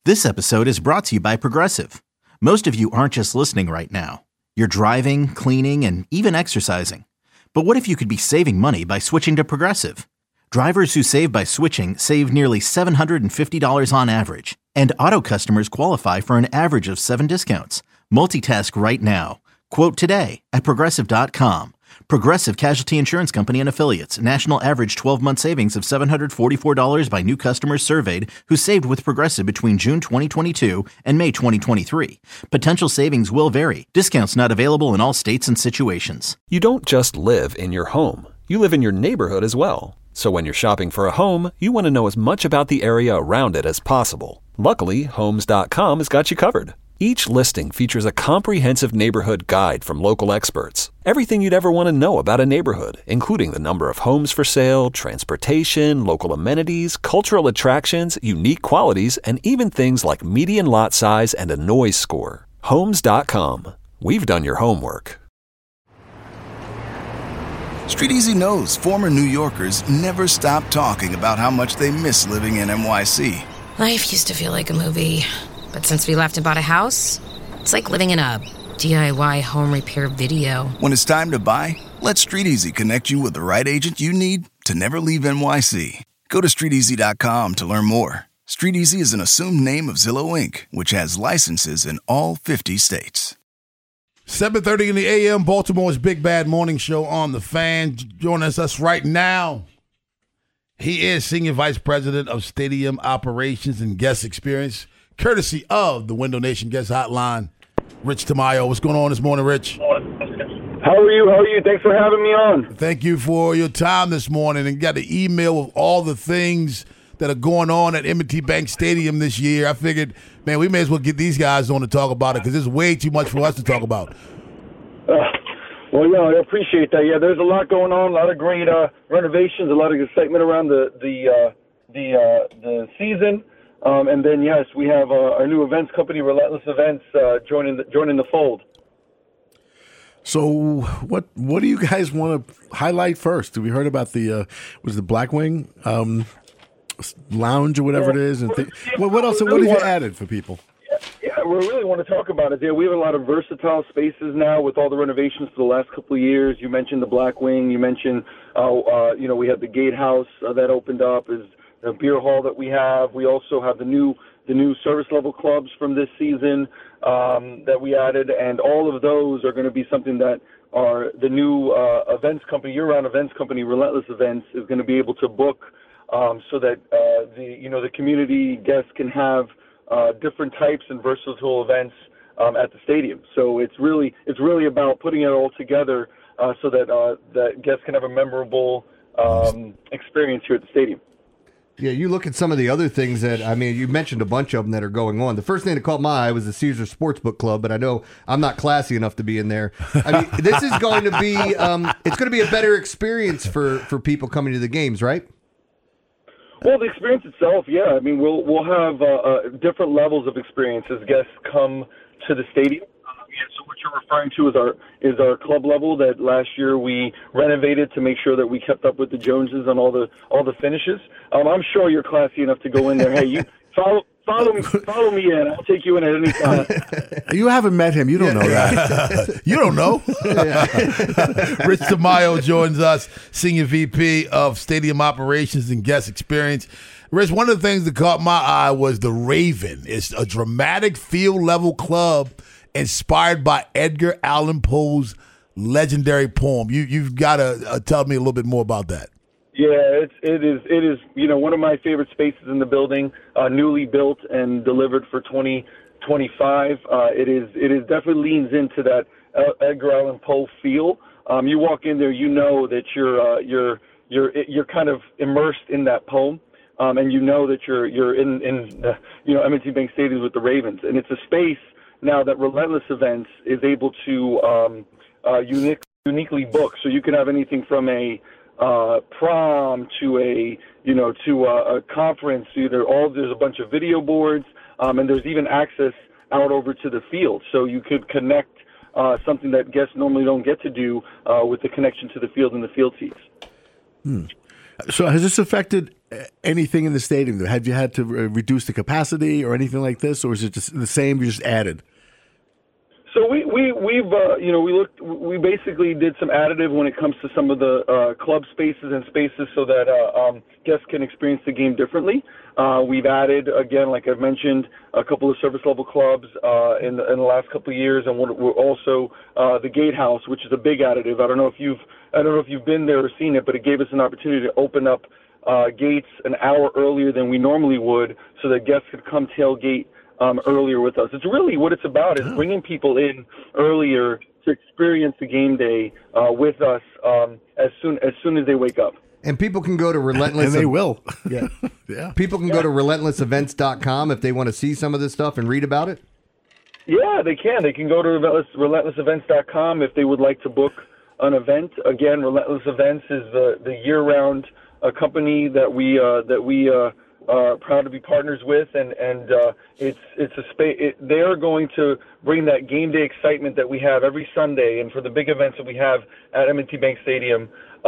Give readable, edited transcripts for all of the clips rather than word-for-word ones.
This episode is brought to you by Progressive. Most of you aren't just listening right now. You're driving, cleaning, and even exercising. But what if you could be saving money by switching to Progressive? Drivers who save by switching save nearly $750 on average. And auto customers qualify for an average of 7 discounts. Multitask right now. Quote today at Progressive.com. Progressive Casualty Insurance Company and Affiliates. National average 12-month savings of $744 by new customers surveyed who saved with Progressive between June 2022 and May 2023. Potential savings will vary. Discounts not available in all states and situations. You don't just live in your home. You live in your neighborhood as well. So when you're shopping for a home, you want to know as much about the area around it as possible. Luckily, Homes.com has got you covered. Each listing features a comprehensive neighborhood guide from local experts. Everything you'd ever want to know about a neighborhood, including the number of homes for sale, transportation, local amenities, cultural attractions, unique qualities, and even things like median lot size and a noise score. Homes.com. We've done your homework. Street Easy knows former New Yorkers never stop talking about how much they miss living in NYC. Life used to feel like a movie. But since we left and bought a house, it's like living in a DIY home repair video. When it's time to buy, let Street Easy connect you with the right agent you need to never leave NYC. Go to StreetEasy.com to learn more. Street Easy is an assumed name of Zillow Inc., which has licenses in all 50 states. 7:30 in the a.m., Baltimore's Big Bad Morning Show on The Fan. Joining us right now, he is Senior Vice President of Stadium Operations and Guest Experience, courtesy of the Window Nation Guest Hotline, Rich Tamayo. What's going on this morning, Rich? How are you? Thanks for having me on. Thank you for your time this morning, and got the email with all the things that are going on at M&T Bank Stadium this year. I figured, man, we may as well get these guys on to talk about it because there's way too much for us to talk about. Well, yeah, I appreciate that. Yeah, there's a lot going on, a lot of great renovations, a lot of excitement around the season. And then, yes, we have our new events company, Relentless Events, joining the fold. So what do you guys want to highlight first? We heard about the Blackwing Lounge or whatever it is, and what else? What have you added for people? Yeah, we really want to talk about it. Yeah, we have a lot of versatile spaces now with all the renovations for the last couple of years. You mentioned the Blackwing. You mentioned, we have the Gatehouse that opened up. Is the beer hall that we have. We also have the new service level clubs from this season that we added, and all of those are going to be something that are the new events company, year-round events company, Relentless Events, is going to be able to book so that the community guests can have different types and versatile events at the stadium. So it's really about putting it all together so that guests can have a memorable experience here at the stadium. Yeah, you look at some of the other things that, you mentioned a bunch of them that are going on. The first thing that caught my eye was the Caesars Sportsbook Club, but I know I'm not classy enough to be in there. This is going to be, it's going to be a better experience for people coming to the games, right? Well, the experience itself, yeah. We'll have different levels of experience as guests come to the stadium. So what you're referring to is our club level that last year we renovated to make sure that we kept up with the Joneses on all the finishes. I'm sure you're classy enough to go in there. Hey, you follow me in. I'll take you in at any time. You haven't met him. You don't know that. You don't know. Rich Tamayo joins us, Senior VP of Stadium Operations and Guest Experience. Rich, one of the things that caught my eye was the Raven. It's a dramatic field-level club inspired by Edgar Allan Poe's legendary poem. You've got to tell me a little bit more about that. Yeah, it is one of my favorite spaces in the building, newly built and delivered for 2025. It definitely leans into that Edgar Allan Poe feel. You walk in there, you know that you're kind of immersed in that poem, and you know that you're in M&T Bank Stadium with the Ravens, and it's a space now that Relentless Events is able to uniquely book. So you can have anything from a prom to a conference. There's a bunch of video boards, and there's even access out over to the field. So you could connect something that guests normally don't get to do with the connection to the field and the field seats. So has this affected anything in the stadium? Have you had to reduce the capacity or anything like this, or is it just the same? You just added. So we basically did some additive when it comes to some of the club spaces and spaces so that guests can experience the game differently. We've added, again, like I've mentioned, a couple of service level clubs in the last couple of years, and we're also the Gatehouse, which is a big additive. I don't know if you've been there or seen it, but it gave us an opportunity to open up gates an hour earlier than we normally would, so that guests could come tailgate earlier with us. It's really what it's about, is bringing people in earlier to experience the game day with us as soon as they wake up. And people can go to Relentless. And they will. Yeah. Yeah. People can go to relentlessevents.com if they want to see some of this stuff and read about it. Yeah, they can. They can go to relentlessevents.com if they would like to book an event. Again, Relentless Events is the year-round company that we proud to be partners with, and it's a space. They are going to bring that game day excitement that we have every Sunday, and for the big events that we have at M&T Bank Stadium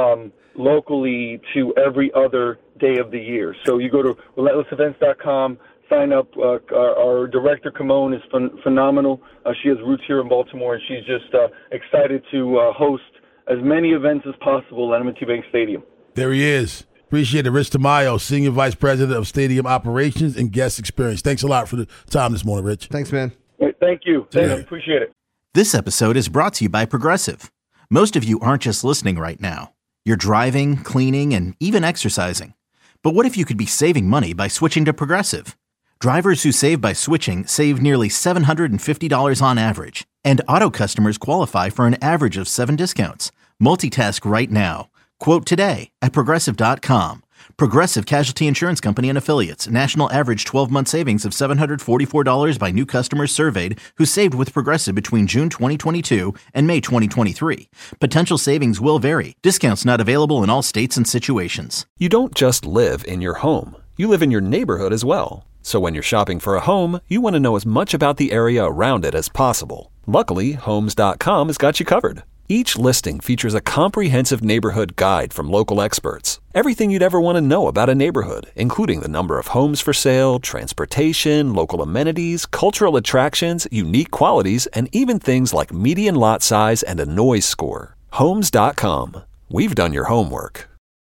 locally to every other day of the year. So you go to relentlessevents.com, sign up. Our director, Kimon, is phenomenal. She has roots here in Baltimore, and she's just excited to host as many events as possible at M&T Bank Stadium. There he is. Appreciate it. Rich Tamayo, Senior Vice President of Stadium Operations and Guest Experience. Thanks a lot for the time this morning, Rich. Thanks, man. Thank you. Appreciate it. This episode is brought to you by Progressive. Most of you aren't just listening right now. You're driving, cleaning, and even exercising. But what if you could be saving money by switching to Progressive? Drivers who save by switching save nearly $750 on average. And auto customers qualify for an average of 7 discounts. Multitask right now. Quote today at Progressive.com. Progressive Casualty Insurance Company and Affiliates. National average 12-month savings of $744 by new customers surveyed who saved with Progressive between June 2022 and May 2023. Potential savings will vary. Discounts not available in all states and situations. You don't just live in your home. You live in your neighborhood as well. So when you're shopping for a home, you want to know as much about the area around it as possible. Luckily, Homes.com has got you covered. Each listing features a comprehensive neighborhood guide from local experts. Everything you'd ever want to know about a neighborhood, including the number of homes for sale, transportation, local amenities, cultural attractions, unique qualities, and even things like median lot size and a noise score. Homes.com. We've done your homework.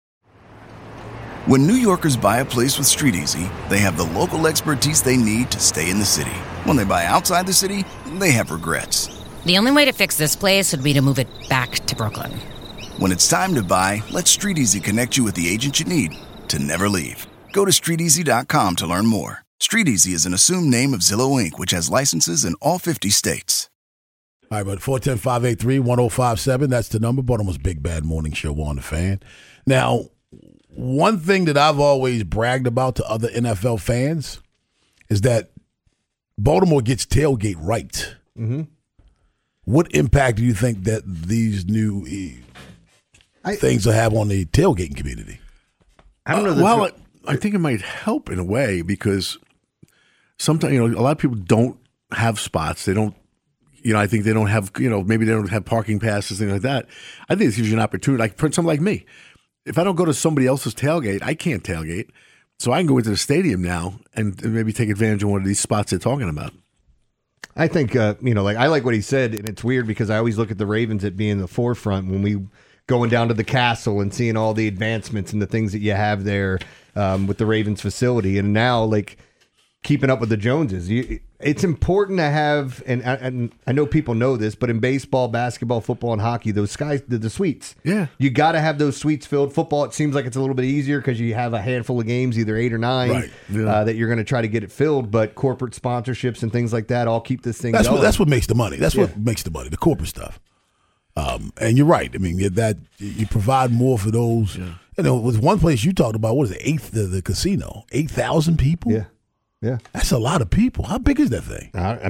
When New Yorkers buy a place with StreetEasy, they have the local expertise they need to stay in the city. When they buy outside the city, they have regrets. The only way to fix this place would be to move it back to Brooklyn. When it's time to buy, let StreetEasy connect you with the agent you need to never leave. Go to StreetEasy.com to learn more. StreetEasy is an assumed name of Zillow Inc., which has licenses in all 50 states. All right, but 410-583-1057, that's the number. Baltimore's Big Bad Morning Show on The Fan. Now, one thing that I've always bragged about to other NFL fans is that Baltimore gets tailgate right. Mm-hmm. What impact do you think that these new things will have on the tailgating community? I don't know. I think it might help in a way because sometimes, a lot of people don't have spots. They don't, I think they don't have, maybe they don't have parking passes, things like that. I think this gives you an opportunity, like for someone like me. If I don't go to somebody else's tailgate, I can't tailgate. So I can go into the stadium now and maybe take advantage of one of these spots they're talking about. I think, I like what he said, and it's weird because I always look at the Ravens at being the forefront when we going down to the castle and seeing all the advancements and the things that you have there with the Ravens facility. And now, keeping up with the Joneses. It's important to have, and I know people know this, but in baseball, basketball, football, and hockey, those guys, the suites. Yeah. You got to have those suites filled. Football, it seems like it's a little bit easier because you have a handful of games, either 8 or 9, right. Yeah. That you're going to try to get it filled. But corporate sponsorships and things like that all keep this thing going. That's what makes the money. That's what makes the money, the corporate stuff. And you're right. I mean, that you provide more for those. Yeah. With one place you talked about, what is it, the casino, 8,000 people? Yeah. Yeah, that's a lot of people. How big is that thing?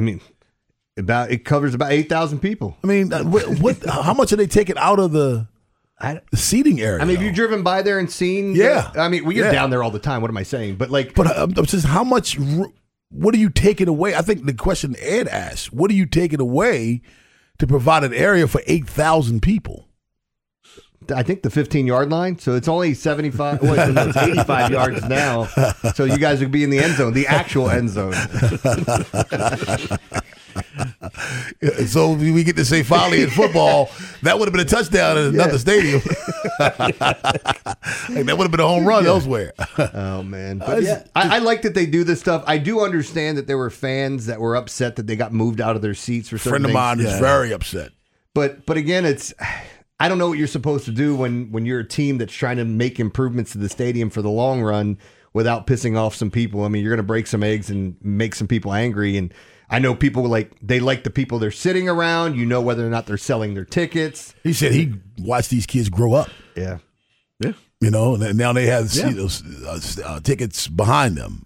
It covers about 8,000 people. I mean, what? How much are they taking out of the seating area? Have you driven by there and seen? Yeah. You're down there all the time. What am I saying? But I'm just how much? What are you taking away? I think the question Ed asked: what are you taking away to provide an area for 8,000 people? I think, the 15-yard line. So it's only 75, well, it's 85 yards now. So you guys would be in the end zone, the actual end zone. So we get to say finally in football, that would have been a touchdown in another stadium. That would have been a home run elsewhere. Oh, man. But I like that they do this stuff. I do understand that there were fans that were upset that they got moved out of their seats for certain things. A friend of mine is very upset. But again, I don't know what you're supposed to do when you're a team that's trying to make improvements to the stadium for the long run without pissing off some people. I mean, you're going to break some eggs and make some people angry. And I know people they like the people they're sitting around. You know whether or not they're selling their tickets. He said he watched these kids grow up. Yeah. You know, and now they have those tickets behind them.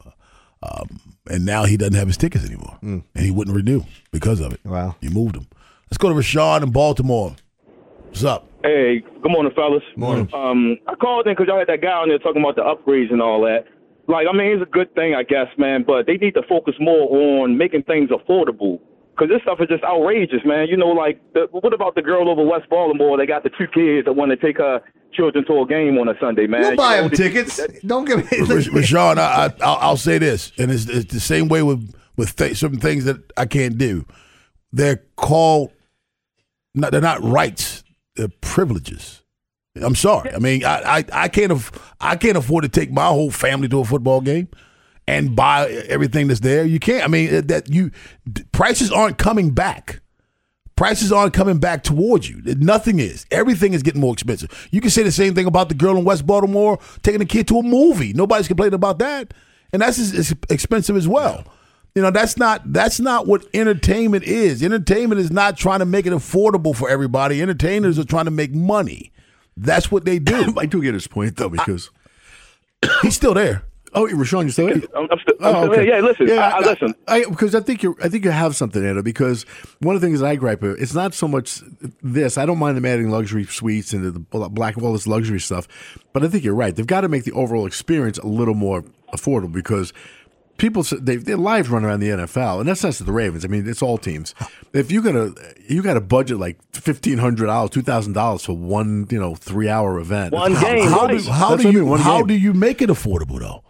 And now he doesn't have his tickets anymore. And he wouldn't renew because of it. Wow. He moved them. Let's go to Rashawn in Baltimore. What's up? Hey, good morning, fellas. Morning. I called in because y'all had that guy on there talking about the upgrades and all that. Like, I mean, it's a good thing, I guess, man, but they need to focus more on making things affordable. Because this stuff is just outrageous, man. You know, like, what about the girl over West Baltimore? They got the 2 kids that want to take her children to a game on a Sunday, man. We'll buy them tickets. Don't give me Rashawn, I'll say this, and it's the same way with certain things that I can't do. They're called, they're not rights, they're privileges. I'm sorry. I mean, I can't afford to take my whole family to a football game and buy everything that's there. You can't. I mean, prices aren't coming back. Prices aren't coming back towards you. Nothing is. Everything is getting more expensive. You can say the same thing about the girl in West Baltimore taking a kid to a movie. Nobody's complaining about that, and that's as expensive as well. You know, that's not what entertainment is. Entertainment is not trying to make it affordable for everybody. Entertainers are trying to make money. That's what they do. I do get his point, though, because he's still there. Oh, Rashawn, you still there? I'm still here. Yeah, listen. Yeah, I listen. Because I think you have something, Anna, because one of the things that I gripe with, it's not so much this. I don't mind them adding luxury suites and the black all this luxury stuff, but I think you're right. They've got to make the overall experience a little more affordable because people, their lives run around the NFL, and that's not just the Ravens. I mean, it's all teams. If you got a budget like $1,500, $2,000 for one 3-hour event, one game. How do you make it affordable though?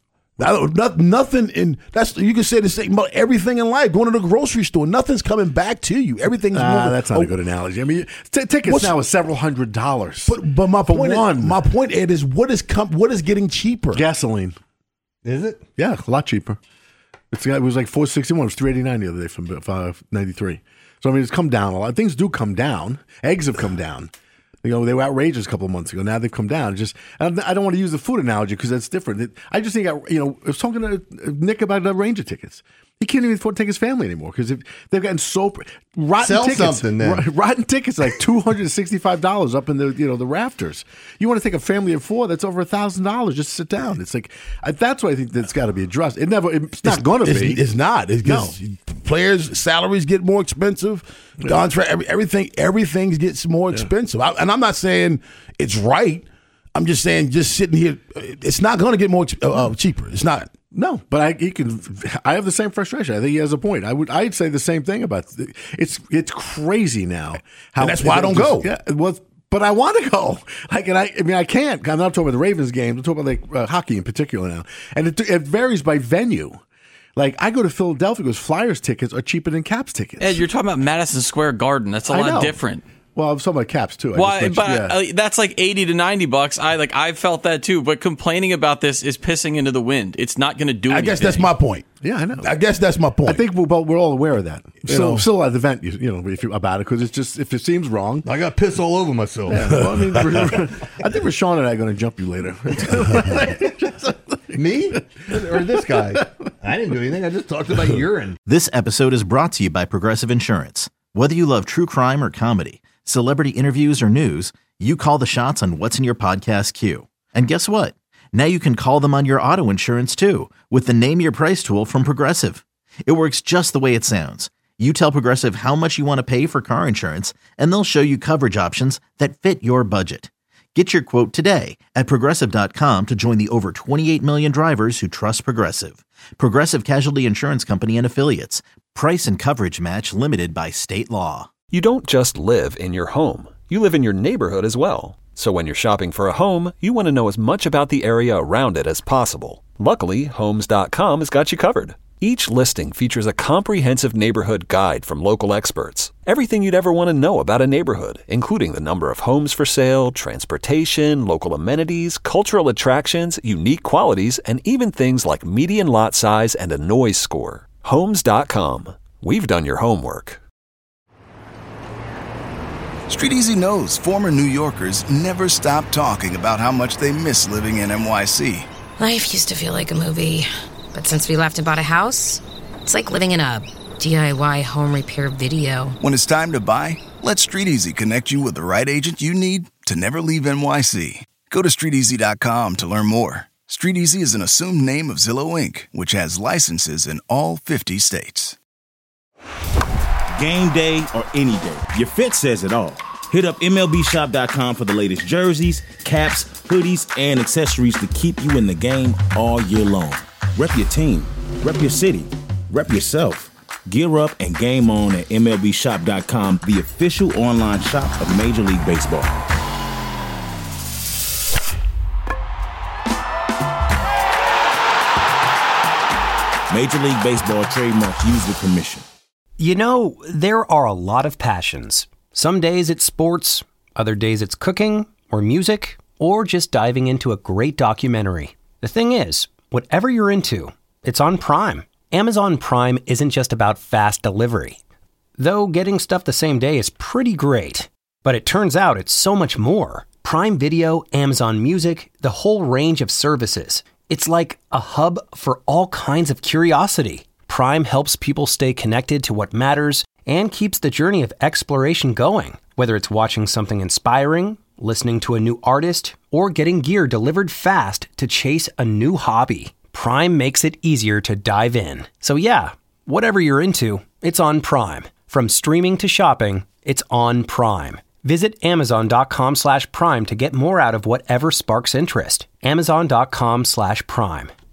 Nothing in that's you can say the same about everything in life. Going to the grocery store, nothing's coming back to you. Everything's moving. That's not a good analogy. I mean, tickets now are several $100s. But my point, Ed, is what is getting cheaper? Gasoline. Is it? Yeah, a lot cheaper. It was like $4.61. It was $3.89 the other day from $5.93. So I mean, it's come down a lot. Things do come down. Eggs have come down. You know, they were outrageous a couple of months ago. Now they've come down. I don't want to use the food analogy because that's different. I just think, I was talking to Nick about the Ranger tickets. He can't even afford to take his family anymore because they've gotten so rotten Sell tickets. Something then. Rotten tickets like $265 up in the rafters. You want to take a family of 4? That's over $1,000 just to sit down. It's like that's why I think that's got to be addressed. It's not going to be. It's not. It's just players' salaries get more expensive. Everything gets more expensive. And I'm not saying it's right. I'm just saying, just sitting here, it's not going to get more cheaper. It's not. No, but I have the same frustration. I think he has a point. I'd say the same thing about it's crazy now. And that's why I don't go. Yeah, but I want to go. I can't. I'm not talking about the Ravens games. I'm talking about hockey in particular now, and it varies by venue. Like I go to Philadelphia because Flyers tickets are cheaper than Caps tickets. Ed, you're talking about Madison Square Garden. That's a lot different. Well, I'm talking about Caps too. That's like $80 to $90. I felt that too, but complaining about this is pissing into the wind. It's not going to do anything. I guess that's my point. Yeah, I know. I guess that's my point. I think we're all aware of that. Still at the event, if you're about it, because it's just if it seems wrong. I got piss all over myself. Yeah, well, I think Rashawn and I are going to jump you later. Me or this guy? I didn't do anything. I just talked about urine. This episode is brought to you by Progressive Insurance. Whether you love true crime or comedy, celebrity interviews or news, you call the shots on what's in your podcast queue. And guess what? Now you can call them on your auto insurance too with the Name Your Price tool from Progressive. It works just the way it sounds. You tell Progressive how much you want to pay for car insurance, and they'll show you coverage options that fit your budget. Get your quote today at Progressive.com to join the over 28 million drivers who trust Progressive. Progressive Casualty Insurance Company and Affiliates. Price and coverage match limited by state law. You don't just live in your home. You live in your neighborhood as well. So when you're shopping for a home, you want to know as much about the area around it as possible. Luckily, Homes.com has got you covered. Each listing features a comprehensive neighborhood guide from local experts. Everything you'd ever want to know about a neighborhood, including the number of homes for sale, transportation, local amenities, cultural attractions, unique qualities, and even things like median lot size and a noise score. Homes.com. We've done your homework. Street Easy knows former New Yorkers never stop talking about how much they miss living in NYC. Life used to feel like a movie, but since we left and bought a house, it's like living in a DIY home repair video. When it's time to buy, let Street Easy connect you with the right agent you need to never leave NYC. Go to StreetEasy.com to learn more. Street Easy is an assumed name of Zillow Inc., which has licenses in all 50 states. Game day or any day, your fit says it all. Hit up MLBshop.com for the latest jerseys, caps, hoodies, and accessories to keep you in the game all year long. Rep your team, rep your city, rep yourself. Gear up and game on at MLBshop.com, the official online shop of Major League Baseball. Major League Baseball trademarks used with permission. You know, there are a lot of passions. Some days it's sports, other days it's cooking, or music, or just diving into a great documentary. The thing is, whatever you're into, it's on Prime. Amazon Prime isn't just about fast delivery. Though getting stuff the same day is pretty great. But it turns out it's so much more. Prime Video, Amazon Music, the whole range of services. It's like a hub for all kinds of curiosity. Prime helps people stay connected to what matters and keeps the journey of exploration going. Whether it's watching something inspiring, listening to a new artist, or getting gear delivered fast to chase a new hobby, Prime makes it easier to dive in. So yeah, whatever you're into, it's on Prime. From streaming to shopping, it's on Prime. Visit Amazon.com/Prime to get more out of whatever sparks interest. Amazon.com/Prime.